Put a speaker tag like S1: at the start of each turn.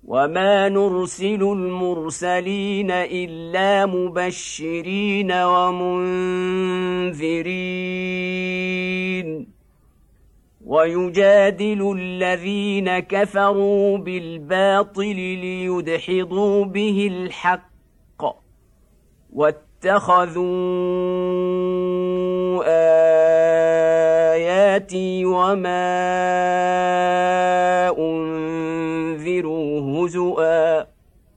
S1: وما نرسل المرسلين إلا مبشرين ومنذرين ويجادل الذين كفروا بالباطل ليدحضوا به الحق واتخذوا آياتي وما أنذروا هزؤا